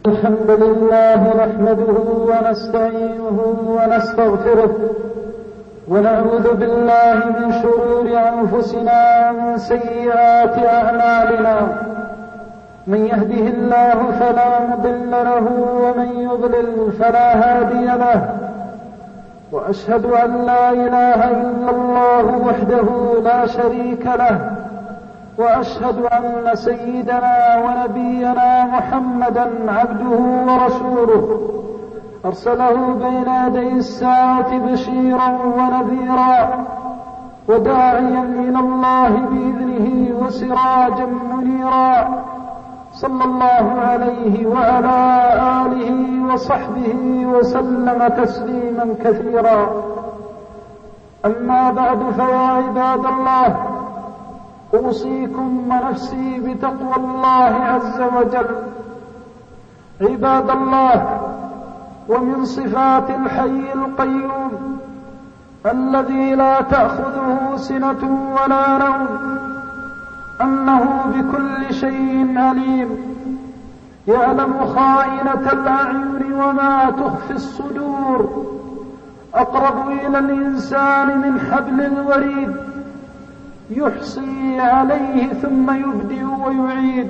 الحمد لله نحمده ونستعينه ونستغفره ونعوذ بالله من شرور أنفسنا ومن سيئات أعمالنا. من يهده الله فلا مضل له ومن يضلل فلا هادي له، وأشهد أن لا إله إلا الله وحده لا شريك له، وأشهد أن سيدنا ونبينا محمدا عبده ورسوله أرسله بين يدي الساعة بشيرا ونذيرا وداعيا إلى الله بإذنه وسراجا منيرا، صلى الله عليه وعلى آله وصحبه وسلم تسليما كثيرا. أما بعد، فيا عباد الله، أوصيكم ونفسي بتقوى الله عز وجل. عباد الله، ومن صفات الحي القيوم الذي لا تأخذه سنة ولا نوم أنه بكل شيء عليم، يعلم خائنة الأعين وما تخفي الصدور، أقرب إلى الإنسان من حبل الوريد، يحصي عليه ثم يبدئ ويعيد.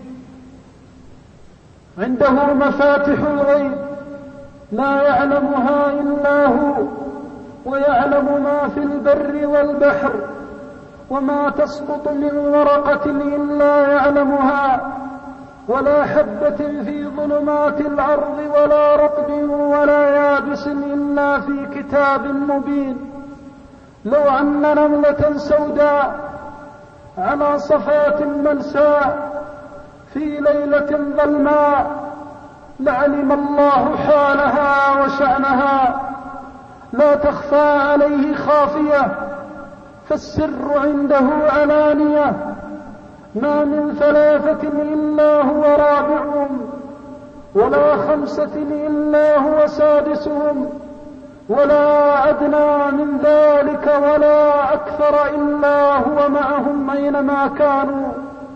عنده مفاتح الغيب لا يعلمها إلا هو، ويعلم ما في البر والبحر، وما تسقط من ورقة إلا يعلمها، ولا حبة في ظلمات الأرض ولا رطب ولا يابس إلا في كتاب مبين. لو أن نملة سوداء على صفات ملساء في ليلة ظلماء لعلم الله حالها وشأنها، لا تخفى عليه خافية، فالسر عنده علانية. ما من ثلاثة إلا هو رابعهم، ولا خمسة إلا هو سادسهم، ولا أدنى من ذلك ولا أكثر إلا هو معهم أينما كانوا.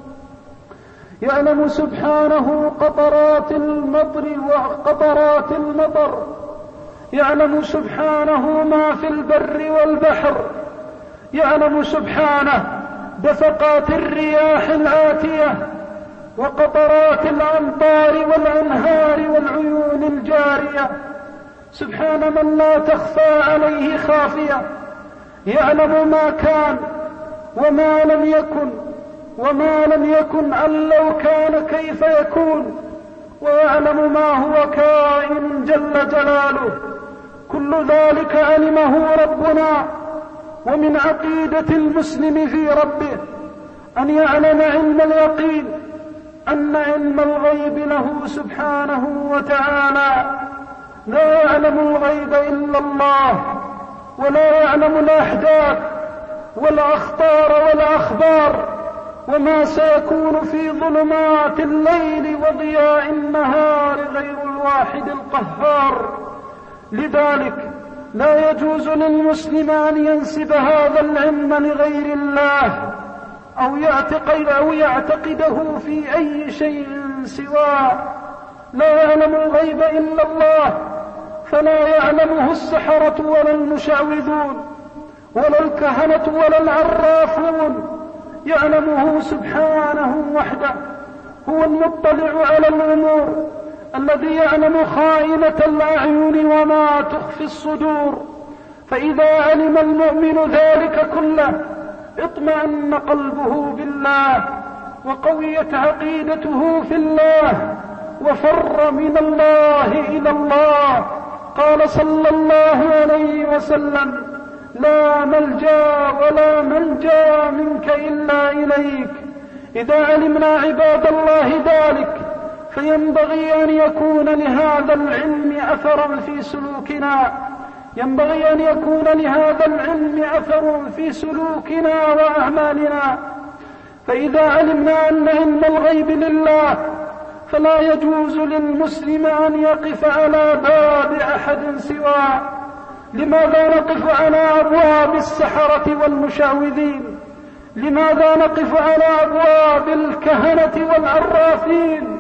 يعلم سبحانه قطرات المطر وقطرات المطر، يعلم سبحانه ما في البر والبحر، يعلم سبحانه دفقات الرياح الآتية وقطرات الأمطار والأنهار والعيون الجارية. سبحان من لا تخفى عليه خافية، يعلم ما كان وما لم يكن، وما لم يكن أن لو كان كيف يكون، ويعلم ما هو كائن جل جلاله. كل ذلك علمه ربنا. ومن عقيدة المسلم في ربه أن يعلم علم اليقين، أن علم الغيب له سبحانه وتعالى. لا يعلم الغيب إلا الله، ولا يعلم الأحداث والأخطار والأخبار، وما سيكون في ظلمات الليل وضياء النهار غير الواحد القهار. لذلك لا يجوز للمسلم أن ينسب هذا العلم لغير الله أو يعتقده في أي شيء سواه. لا يعلم الغيب إلا الله، فلا يعلمه السحرة ولا المشعوذون ولا الكهنة ولا العرافون، يعلمه سبحانه وحده. هو المطلع على الأمور، الذي يعلم خائنة الأعين وما تخفي الصدور. فإذا علم المؤمن ذلك كله اطمأن قلبه بالله، وقويت عقيدته في الله، وفر من الله إلى الله. قال صلى الله عليه وسلم: لا ملجأ ولا منجا منك إلا إليك. إذا علمنا عباد الله ذلك، فينبغي أن يكون لهذا العلم أثرا في سلوكنا، ينبغي أن يكون لهذا العلم أثر في سلوكنا وأعمالنا. فإذا علمنا أن علم الغيب لله، فلا يجوز للمسلم أن يقف على باب أحد سواه. لماذا نقف على أبواب السحرة والمشعوذين؟ لماذا نقف على أبواب الكهنة والعرافين؟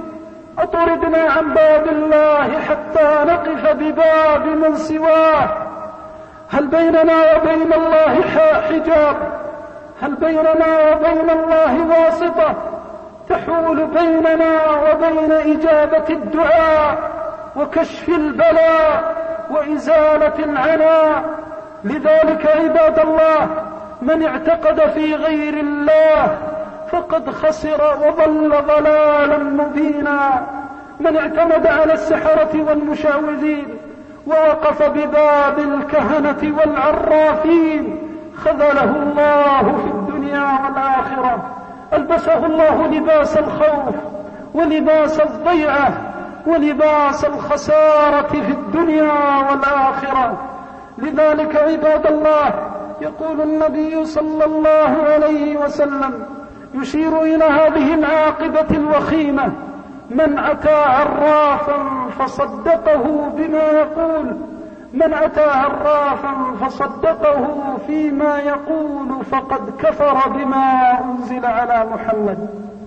أطردنا عن باب الله حتى نقف بباب من سواه. هل بيننا وبين الله حجاب؟ هل بيننا وبين الله واسطة تحول بيننا وبين إجابة الدعاء وكشف البلاء وإزالة العناء؟ لذلك عباد الله، من اعتقد في غير الله فقد خسر وضل ضلالا مبينا. من اعتمد على السحرة والمشعوذين ووقف بباب الكهنة والعرافين خذله الله في الدنيا والآخرة. ألبسه الله لباس الخوف ولباس الضيعة ولباس الخسارة في الدنيا والآخرة. لذلك عباد الله، يقول النبي صلى الله عليه وسلم يشير إلى هذه العاقبة الوخيمة: من أتى عرافا فصدقه بما يقول، من أتى عرافا فصدقه فيما يقول فقد كفر بما أنزل على محمد.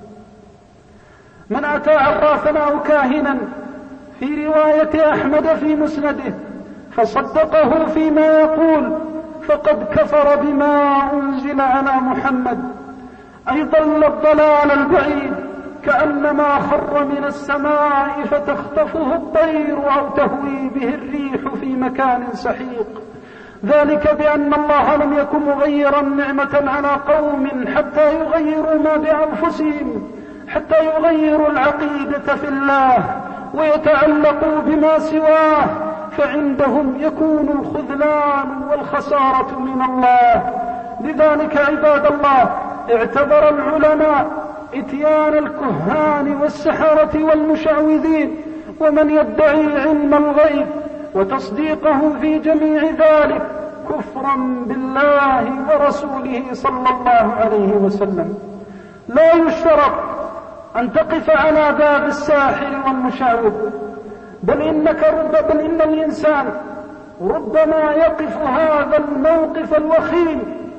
من أتى عرافا أو كاهنا في رواية أحمد في مسنده فصدقه فيما يقول فقد كفر بما أنزل على محمد، أي ضل الضلال البعيد كأنما خر من السماء فتخطفه الطير أو تهوي به الريح في مكان سحيق. ذلك بأن الله لم يكن مغيرا نعمة على قوم حتى يغيروا ما بأنفسهم، حتى يغيروا العقيدة في الله ويتعلقوا بما سواه، فعندهم يكون الخذلان والخسارة من الله. لذلك عباد الله، اعتبر العلماء اتيان الكهان والسحرة والمشعوذين ومن يدعي علم الغيب وتصديقه في جميع ذلك كفرا بالله ورسوله صلى الله عليه وسلم. لا يشترط أن تقف على باب الساحر والمشعوذ، بل إن الإنسان ربما يقف هذا الموقف الوخيم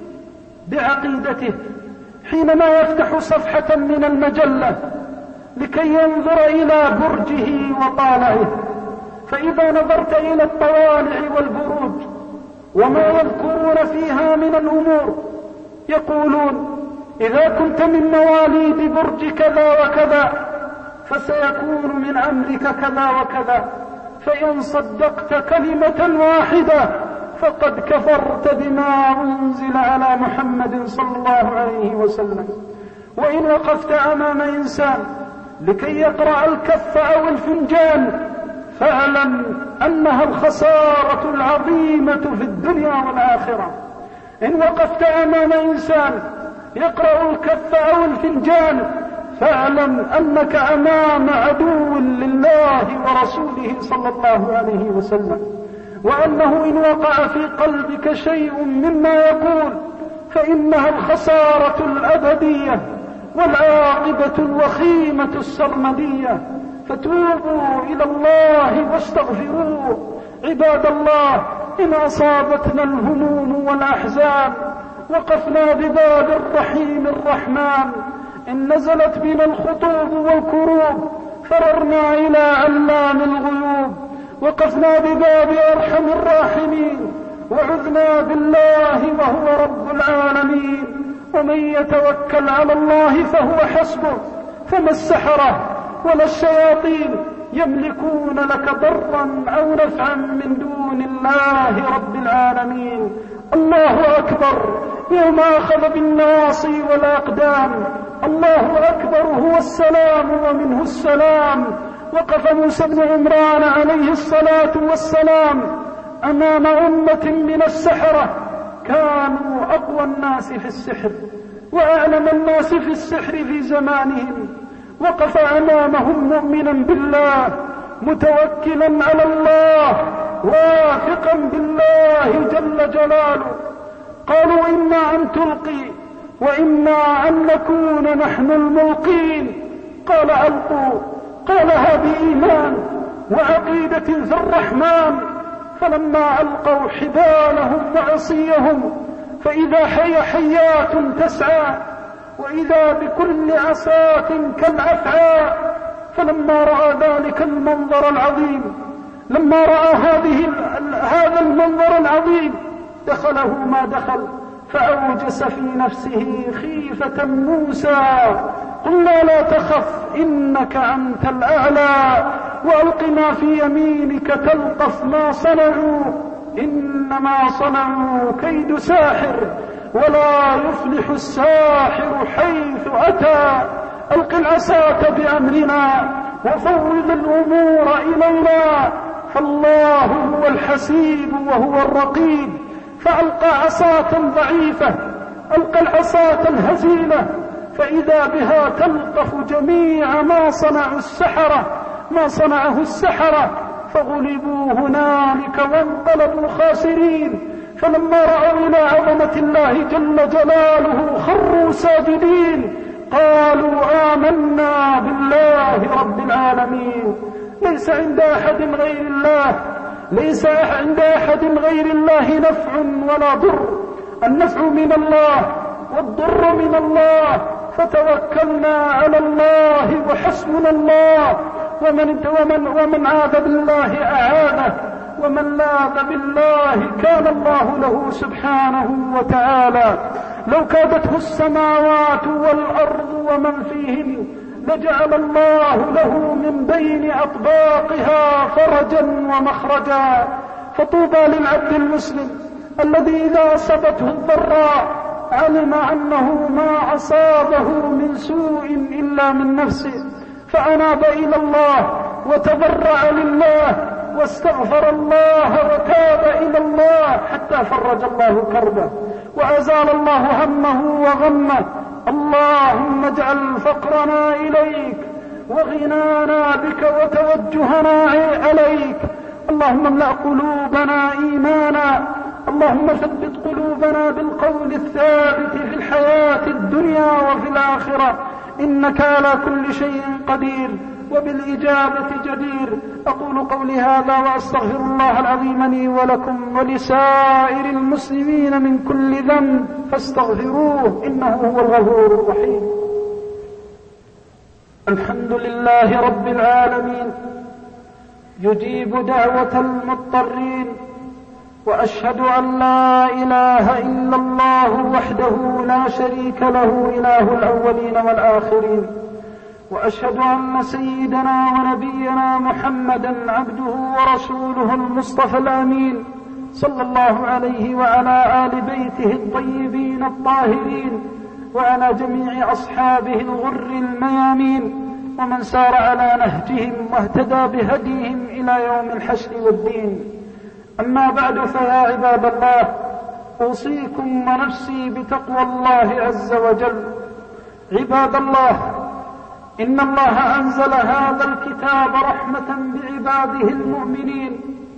بعقيدته حينما يفتح صفحة من المجلة لكي ينظر إلى برجه وطالعه، فإذا نظرت إلى الطوالع والبروج وما يذكرون فيها من الأمور يقولون: إذا كنت من مواليد برج كذا وكذا فسيكون من أمرك كذا وكذا، فإن صدقت كلمة واحدة فقد كفرت بما أنزل على محمد صلى الله عليه وسلم. وإن وقفت أمام إنسان لكي يقرأ الكف أو الفنجان فاعلم أنها الخسارة العظيمة في الدنيا والآخرة. إن وقفت أمام إنسان يقرأ الكف أو الفنجان فاعلم أنك أمام عدو لله ورسوله صلى الله عليه وسلم، وأنه إن وقع في قلبك شيء مما يقول فإنها الخسارة الأبدية والعاقبة الوخيمة السرمدية. فتوبوا إلى الله واستغفروه. عباد الله، إن أصابتنا الهموم والأحزان وقفنا بباب الرحيم الرحمن، إن نزلت بنا الخطوب والكروب فررنا إلى علام الغيوب، وقفنا بباب أرحم الراحمين وعذنا بالله وهو رب العالمين. ومن يتوكل على الله فهو حسبه، فما السحرة ولا الشياطين يملكون لك ضرا أو نفعا من دون الله رب العالمين. الله أكبر يوم أخذ بالنواصي والأقدام. الله أكبر هو السلام ومنه السلام. وقف موسى بن عمران عليه الصلاة والسلام أمام أمة من السحرة كانوا أقوى الناس في السحر وأعلم الناس في السحر في زمانهم. وقف أمامهم مؤمنا بالله متوكلا على الله واثقا بالله جل جلاله. قالوا: إما أن تلقي وإما أن نكون نحن الملقين. قال: ألقوا. قالها بإيمان وعقيدة في الرحمن. فلما ألقوا حبالهم وعصيهم فإذا هي حيات تسعى، وإذا بكل عصاة كالأفعى، فلما رأى ذلك المنظر العظيم، لما رأى هذا المنظر العظيم دخله ما دخل، فأوجس في نفسه خيفة موسى. قلنا لا تخف إنك أنت الأعلى، وألق ما في يمينك تلقف ما صنعوا، إنما صنعوا كيد ساحر ولا يفلح الساحر حيث أتى. ألق العصاة بأمرنا وفوض الأمور إلينا، فالله هو الحسيب وهو الرقيب. فألقى عصاة ضعيفة، ألقى العصاة الهزيلة، فإذا بها تلقف جميع ما صنعه السحرة، فغلبوا هنالك وانقلبوا خاسرين. فلما رأوا إلى عظمة الله جل جلاله خروا ساجدين، قالوا آمنا بالله رب العالمين. ليس عند أحد غير الله نفع ولا ضر، النفع من الله والضر من الله، فتوكلنا على الله وحسبنا الله. ومن عاذ بالله أعانه، ومن لاذ بالله كان الله له سبحانه وتعالى. لو كادته السماوات والأرض ومن فيهن لجعل الله له من بين أطباقها فرجا ومخرجا. فطوبى للعبد المسلم الذي إذا أصابته الضراء علم أنه ما أصابه من سوء إلا من نفسه، فأناب إلى الله وتضرع لله واستغفر الله وتاب إلى الله حتى فرج الله كربه وأزال الله همه وغمه. اللهم اجعل فقرنا إليك وغنانا بك وتوجهنا عليك. اللهم املأ قلوبنا إيمانا، اللهم ثبت قلوبنا بالقول الثابت في الحياة الدنيا وفي الآخرة، إنك على كل شيء قدير وبالإجابة جدير. أقول قولي هذا وأستغفر الله العظيم لي ولكم ولسائر المسلمين من كل ذنب فاستغفروه إنه هو الغفور الرحيم. الحمد لله رب العالمين يجيب دعوة المضطرين، وأشهد أن لا إله إلا الله وحده لا شريك له إله الأولين والآخرين، وأشهد أن سيدنا ونبينا محمدا عبده ورسوله المصطفى الأمين صلى الله عليه وعلى آل بيته الطيبين الطاهرين وعلى جميع أصحابه الغر الميامين ومن سار على نهجهم واهتدى بهديهم إلى يوم الحشر والدين. أما بعد، فيا عباد الله، أوصيكم ونفسي بتقوى الله عز وجل. عباد الله، إن الله أنزل هذا الكتاب رحمة بعباده المؤمنين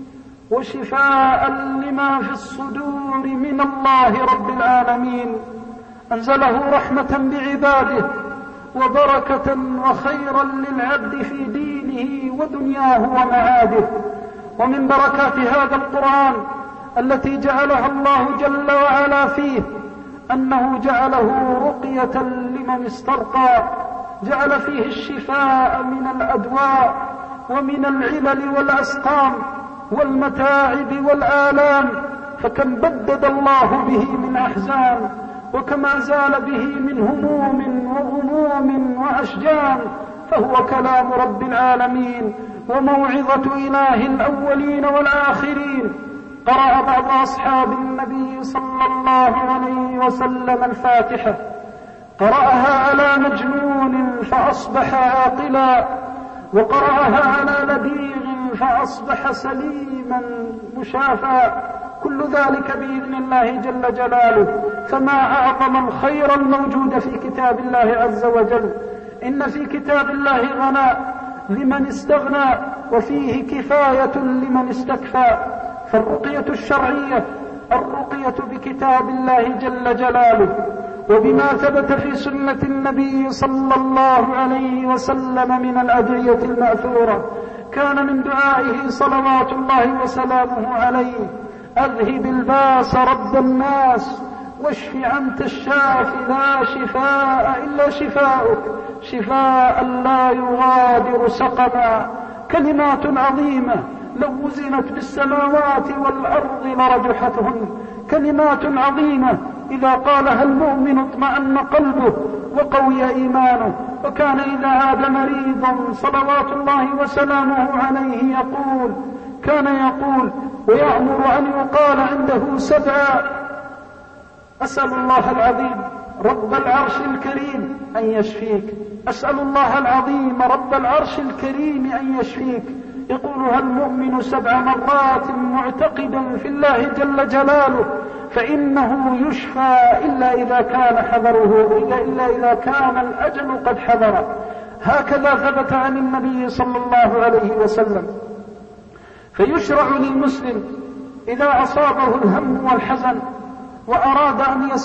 وشفاء لما في الصدور من الله رب العالمين. أنزله رحمة بعباده وبركة وخيرا للعبد في دينه ودنياه ومعاده. ومن بركات هذا القرآن التي جعلها الله جل وعلا فيه أنه جعله رقية لمن استرقى، جعل فيه الشفاء من الأدواء ومن العلل والأسقام والمتاعب والآلام، فكم بدد الله به من أحزان، وكما زال به من هموم وغموم وأشجان. فهو كلام رب العالمين وموعظة إله الأولين والآخرين. قرأ بعض أصحاب النبي صلى الله عليه وسلم الفاتحة، قرأها على مجنون فأصبح عاقلا، وقرأها على لديغ فأصبح سليما مشافى، كل ذلك بإذن الله جل جلاله. فما أعظم الخير الموجود في كتاب الله عز وجل. إن في كتاب الله غناء لمن استغنى، وفيه كفاية لمن استكفى. فالرقية الشرعية الرقية بكتاب الله جل جلاله وبما ثبت في سنة النبي صلى الله عليه وسلم من الأدعية المأثورة. كان من دعائه صلوات الله وسلامه عليه: أذهب الباس رب الناس واشف أنت الشافي لا شفاء إلا شفاؤك شفاء لا يغادر سقما. كلمات عظيمة لو وزنت بالسماوات والأرض لرجحتهن، كلمات عظيمة إذا قالها المؤمن اطمأن قلبه وقوي إيمانه. وكان إذا عاد مريضا صلوات الله وسلامه عليه كان يقول ويأمر أن يقال عنده 7: أسأل الله العظيم رب العرش الكريم أن يشفيك، أسأل الله العظيم رب العرش الكريم أن يشفيك. يقولها المؤمن 7 مرات معتقدا في الله جل جلاله، فإنه يشفى إلا إذا كان حذره، إلا إذا كان الأجل قد حذر. هكذا ثبت عن النبي صلى الله عليه وسلم. فيشرع للمسلم إذا أصابه الهم والحزن وأراد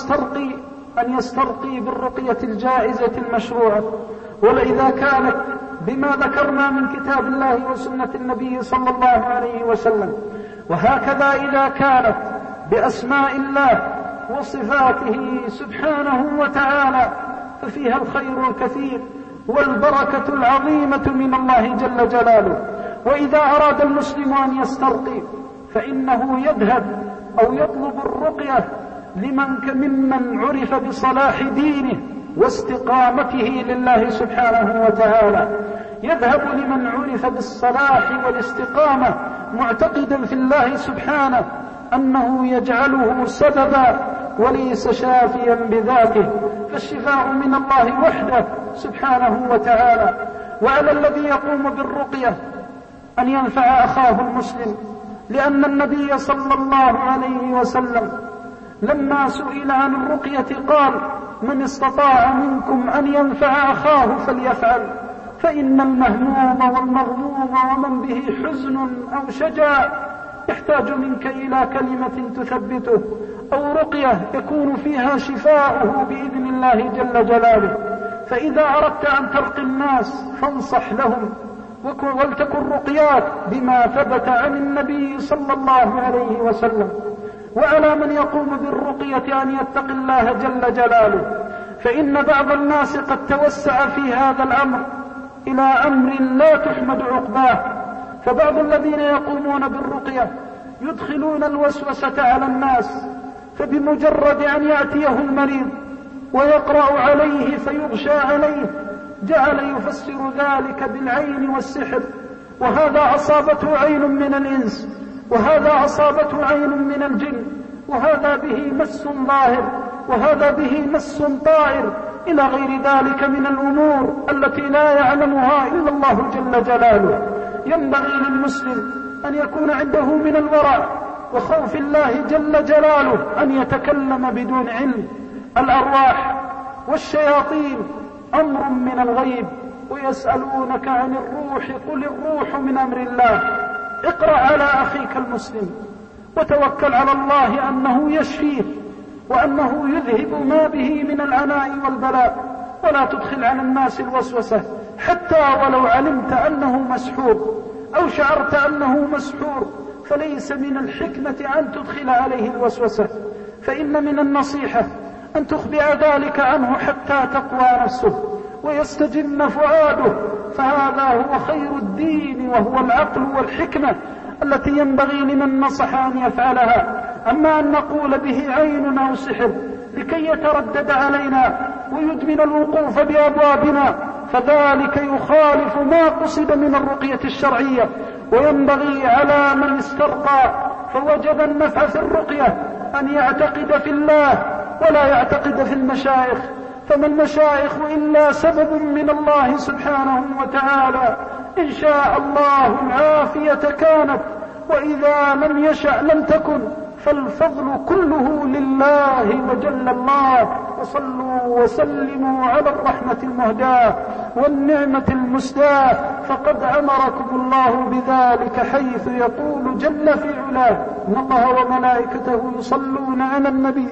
أن يسترقي بالرقية الجائزة المشروعة، ولإذا كانت بما ذكرنا من كتاب الله وسنة النبي صلى الله عليه وسلم، وهكذا إذا كانت بأسماء الله وصفاته سبحانه وتعالى ففيها الخير الكثير والبركة العظيمة من الله جل جلاله. وإذا أراد المسلم أن يسترقي فإنه يذهب أو يطلب الرقية ممن عرف بصلاح دينه واستقامته لله سبحانه وتعالى، يذهب لمن عرف بالصلاح والاستقامة معتقدا في الله سبحانه أنه يجعله سببا وليس شافيا بذاته، فالشفاء من الله وحده سبحانه وتعالى. وعلى الذي يقوم بالرقية أن ينفع أخاه المسلم، لأن النبي صلى الله عليه وسلم لما سئل عن الرقية قال: من استطاع منكم أن ينفع أخاه فليفعل، فإن المهموم والمغموم ومن به حزن أو شجاع يحتاج منك إلى كلمة تثبته أو رقية يكون فيها شفاؤه بإذن الله جل جلاله. فإذا أردت أن ترقي الناس فانصح لهم، ولتكن رقيات بما ثبت عن النبي صلى الله عليه وسلم. وعلى من يقوم بالرقية أن يتقي الله جل جلاله، فإن بعض الناس قد توسع في هذا الأمر إلى أمر لا تحمد عقباه. فبعض الذين يقومون بالرقية يدخلون الوسوسة على الناس، فبمجرد أن يأتيه المريض ويقرأ عليه فيغشى عليه جعل يفسر ذلك بالعين والسحر، وهذا أصابته عين من الإنس، وهذا أصابته عين من الجن، وهذا به مس ظاهر، وهذا به مس طائر، إلى غير ذلك من الأمور التي لا يعلمها إلا الله جل جلاله. ينبغي للمسلم أن يكون عنده من الورع وخوف الله جل جلاله أن يتكلم بدون علم. الأرواح والشياطين أمر من الغيب، ويسألونك عن الروح قل الروح من أمر الله. اقرأ على أخيك المسلم وتوكل على الله أنه يشفيه وأنه يذهب ما به من العناء والبلاء، ولا تدخل على الناس الوسوسة حتى ولو علمت أنه مسحور أو شعرت أنه مسحور، فليس من الحكمة أن تدخل عليه الوسوسة، فإن من النصيحة أن تخبئ ذلك عنه حتى تقوى نفسه ويستجن فؤاده، فهذا هو خير الدين وهو العقل والحكمة التي ينبغي لمن نصح أن يفعلها. أما أن نقول به عين أو سحر لكي يتردد علينا ويدمن الوقوف بأبوابنا فذلك يخالف ما قصد من الرقية الشرعية. وينبغي على من استرقى فوجد النفع في الرقية أن يعتقد في الله ولا يعتقد في المشايخ، فما المشايخ إلا سبب من الله سبحانه وتعالى، إن شاء الله العافية كانت، وإذا لم يشأ لم تكن، فالفضل كله لله وجل الله. وصلوا وسلموا على الرحمة المهداة والنعمة المسداة، فقد أمركم الله بذلك حيث يقول جل في علاه: إن الله وملائكته يصلون على النبي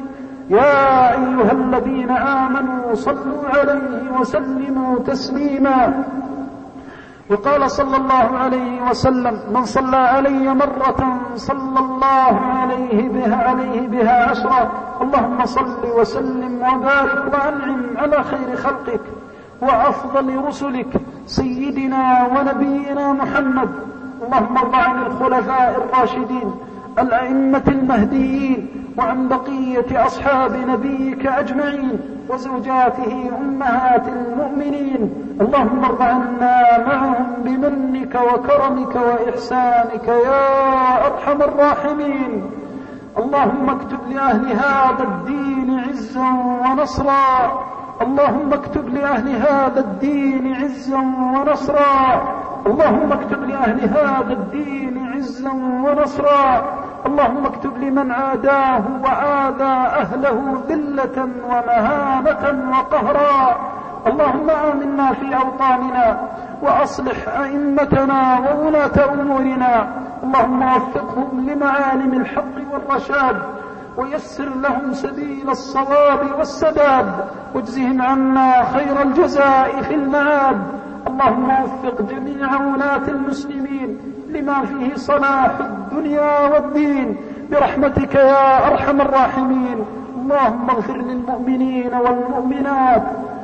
يا أيها الذين آمنوا صلوا عليه وسلموا تسليما. وقال صلى الله عليه وسلم: من صلى علي مرة صلى الله عليه بها 10. اللهم صل وسلم وبارك وأنعم على خير خلقك وأفضل رسلك سيدنا ونبينا محمد. اللهم ارض عن الخلفاء الراشدين الأئمة المهديين وعن بقية أصحاب نبيك أجمعين وزوجاته أمهات المؤمنين. اللهم ارض عنا معهم بمنك وكرمك وإحسانك يا أرحم الراحمين. اللهم اكتب لأهل هذا الدين عزا ونصرا. اللهم اكتب لأهل هذا الدين عزا ونصرا. اللهم اكتب لأهل هذا الدين عزا ونصرا. اللهم اكتب لمن عاداه وآذى أهله ذلة ومهانة وقهرا. اللهم آمنا في أوطاننا وأصلح أئمتنا وولاة أمورنا. اللهم وفقهم لمعالم الحق والرشاد ويسر لهم سبيل الصواب والسداد واجزهم عنا خير الجزاء في المعاد. اللهم وفق جميع ولاة المسلمين لما فيه صلاح الدنيا والدين برحمتك يا أرحم الراحمين. اللهم اغفر للمؤمنين والمؤمنات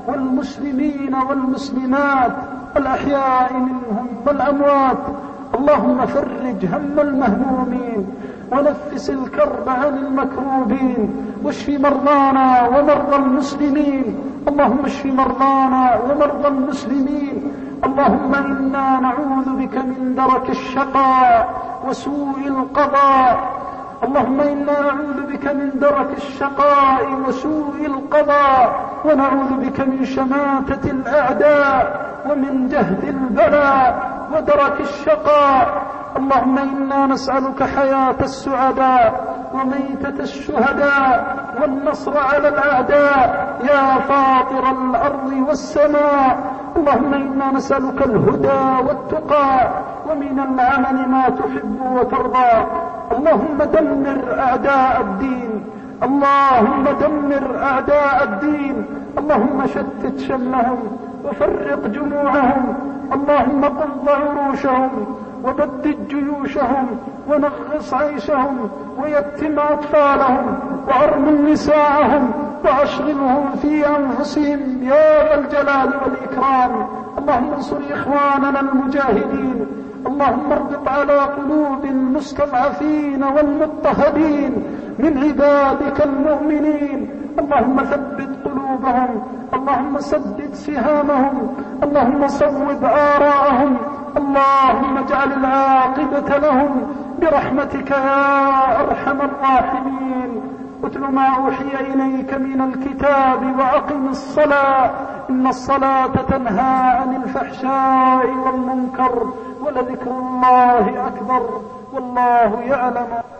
والمسلمين والمسلمات الأحياء منهم والأموات. اللهم فرج هم المهمومين ونفس الكرب عن المكروبين واشف مرضانا ومرضى المسلمين. اللهم اشف مرضانا ومرضى المسلمين. اللهم إنا نعوذ بك من درك الشقاء وسوء القضاء. اللهم إنا نعوذ بك من درك الشقاء وسوء القضاء ونعوذ بك من شماتة الأعداء ومن جهد البلاء ودرك الشقاء. اللهم إنا نسألك حياة السعداء وميتة الشهداء والنصر على الأعداء يا فاطر الأرض والسماء. اللهم إنا نسألك الهدى والتقى ومن العمل ما تحب وترضى. اللهم دمر أعداء الدين. اللهم دمر أعداء الدين. اللهم شتت شملهم وفرق جموعهم. اللهم قض عروشهم وبدد جيوشهم ونغص عيشهم ويتم أطفالهم وأرمل نساءهم وأشغلهم في أنفسهم يا ذا الجلال والإكرام. اللهم انصر إخواننا المجاهدين. اللهم اربط على قلوب المستضعفين والمضطهدين من عبادك المؤمنين. اللهم ثبت قلوبهم. اللهم سدد سهامهم. اللهم صوب آراءهم. اللهم اجعل العاقبة لهم برحمتك يا أرحم الراحمين. اتل ما أوحي إليك من الكتاب وأقم الصلاة إن الصلاة تنهى عن الفحشاء والمنكر ولذكر الله أكبر والله يعلم.